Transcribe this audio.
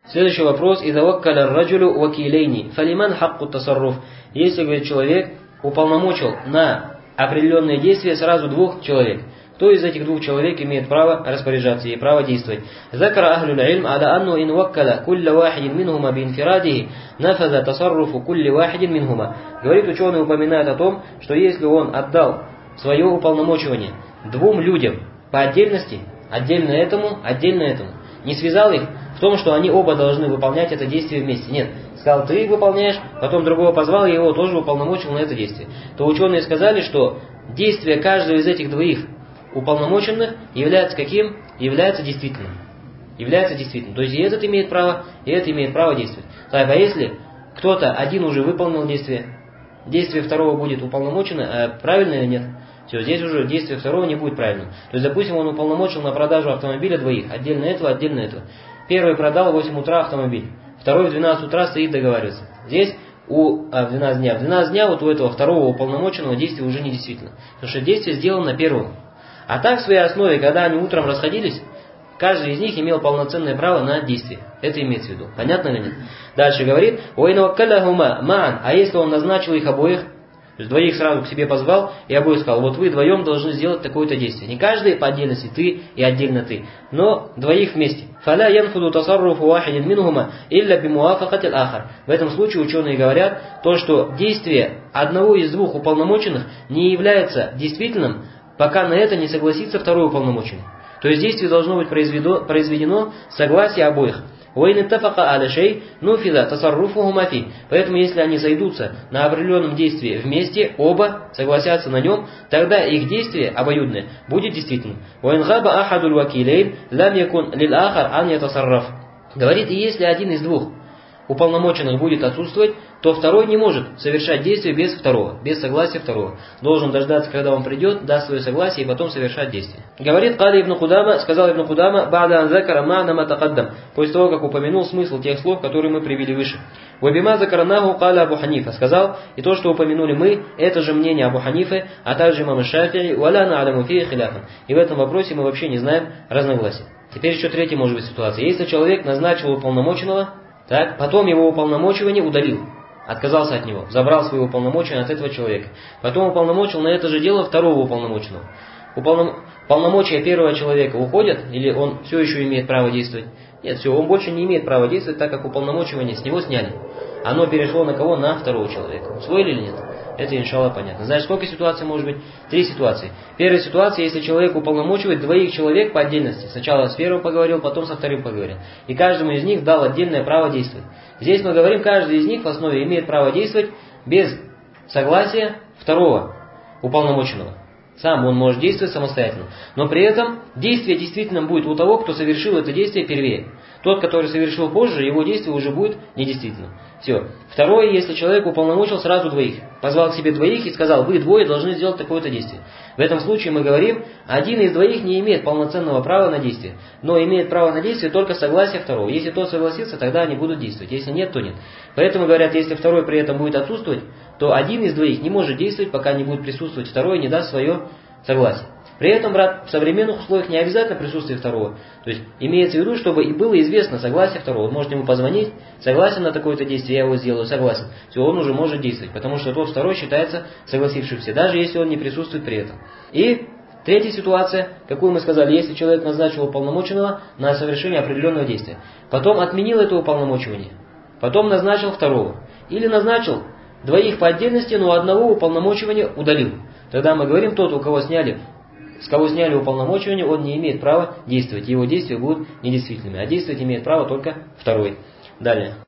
Следующий вопрос. «Иза ваккаля раджулю вакилейни, фалиман хакку тасарруф». Если, говорит, человек уполномочил на определенные действия сразу двух человек, кто из этих двух человек имеет право распоряжаться и право действовать? Закара ахлюл ильм ада анну ин ваккаля кулля вахидин минхума биинфирадихи нафаза тасарруфу кулли вахидин минхума. Говорит, ученый упоминает о том, что если он отдал свое уполномочивание двум людям по отдельности, отдельно этому, не связал их в том, что они оба должны выполнять это действие вместе. Нет, сказал, ты выполняешь, потом другого позвал, и его тоже уполномочил на это действие. То ученые сказали, что действие каждого из этих двоих уполномоченных является каким? Является действительным. Является действительным. То есть и этот имеет право, и это имеет право действовать. Так, а если кто-то один уже выполнил действие второго будет уполномочено, правильно или нет? Все, здесь уже действие второго не будет правильным. То есть, допустим, он уполномочил на продажу автомобиля двоих, отдельно этого. Первый продал в 8 утра автомобиль, второй в 12 утра стоит договаривается. Здесь в 12 дня. В 12 дня вот у этого второго уполномоченного действие уже не действительно. Потому что действие сделано первым. А так в своей основе, когда они утром расходились, каждый из них имел полноценное право на действие. Это имеется в виду. Понятно или нет? Дальше говорит, а если он назначил их обоих, то есть двоих сразу к себе позвал и обоих сказал, вот вы вдвоем должны сделать такое-то действие. Не каждый по отдельности, ты и отдельно ты, но двоих вместе. В этом случае ученые говорят, то, что действие одного из двух уполномоченных не является действительным, пока на это не согласится второй уполномоченный. То есть действие должно быть произведено согласие обоих. Поэтому если они сойдутся на определенном действии вместе, оба согласятся на нем, тогда их действие обоюдное будет действительным. Говорит, и если один из двух уполномоченных будет отсутствовать, то второй не может совершать действие без второго, без согласия второго. Должен дождаться, когда он придет, даст свое согласие и потом совершать действие. Говорит, сказал Ибн Кудама, ба'да ан закара ма'на ма тақаддам, после того, как упомянул смысл тех слов, которые мы привели выше. Вабима закаранаху каля Абу Ханифа, сказал, и то, что упомянули мы, это же мнение Абу Ханифы, а также имама Шафи'и, валя на'аляму фии хиляфан. И в этом вопросе мы вообще не знаем разногласий. Теперь еще третья может быть ситуация. Если человек назначил уполномоченного, так, потом его уполномочивание удалил, отказался от него, забрал свои уполномочения от этого человека. Потом уполномочил на это же дело второго уполномоченного. Полномочия первого человека уходят, или он все еще имеет право действовать? Нет, все, он больше не имеет права действовать, так как уполномочивание с него сняли. Оно перешло на кого? На второго человека. Усвоили или нет? Это, иншаллах, понятно. Знаешь, сколько ситуаций может быть? 3 ситуации. Первая ситуация, если человек уполномочивает двоих человек по отдельности. Сначала с первым поговорил, потом со вторым поговорил. И каждому из них дал отдельное право действовать. Здесь мы говорим, каждый из них в основе имеет право действовать без согласия второго уполномоченного. Сам он может действовать самостоятельно. Но при этом действие действительно будет у того, кто совершил это действие первее. Тот, который совершил позже, его действие уже будет недействительным. Все. Второе, если человек уполномочил сразу двоих. Позвал к себе двоих и сказал, вы двое должны сделать такое-то действие. В этом случае мы говорим, один из двоих не имеет полноценного права на действие. Но имеет право на действие только согласие второго. Если тот согласится, тогда они будут действовать. Если нет, то нет. Поэтому говорят, если второй при этом будет отсутствовать, то один из двоих не может действовать, пока не будет присутствовать второй и не даст свое согласие. При этом, брат, в современных условиях не обязательно присутствие второго. То есть имеется в виду, чтобы и было известно согласие второго. Он может ему позвонить, согласен на такое-то действие, я его сделаю, согласен. Все, он уже может действовать, потому что тот второй считается согласившимся, даже если он не присутствует при этом. И третья ситуация, какую мы сказали, если человек назначил уполномоченного на совершение определенного действия, потом отменил это уполномочивание, потом назначил второго, или назначил двоих по отдельности, но одного уполномочивания удалил. Тогда мы говорим, тот, у кого сняли, с кого сняли уполномочивание, он не имеет права действовать. Его действия будут недействительными. А действовать имеет право только второй. Далее.